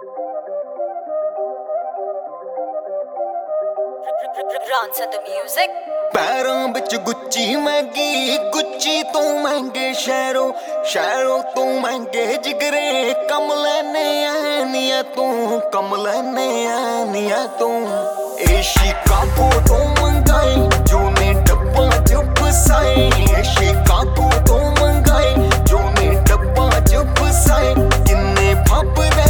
Ronson the music ਪੈਰਾਂ ਵਿੱਚ ਗੁੱਚੀ ਮਹਿੰਗੀ ਗੁੱਚੀ ਤੋਂ ਮਹਿੰਗੇ ਸ਼ਹਿਰੋਂ ਸ਼ਹਿਰੋਂ ਤੋਂ ਮਹਿੰਗੇ ਜਿਗਰੇ ਕਮ ਲੈਨੇ ਆ ਨੀਆਂ ਤੂੰ ਕਮ ਲੈਨੇ ਆ ਨੀਆਂ ਤੂੰ ਇਹ ਸ਼ਿਕਾਗੋ ਤੋਂ ਮੰਗਾਈ ਜੋ ਨੇ ਡੱਬਾ ਚ ਫਸਾਏ ਇਹ ਸ਼ਿਕਾਗੋ ਤੋਂ ਮੰਗਾਈ ਜੋ ਨੇ ਡੱਬਾ ਚ ਫਸਾਏ ਕਿੰਨੇ ਫੱਬ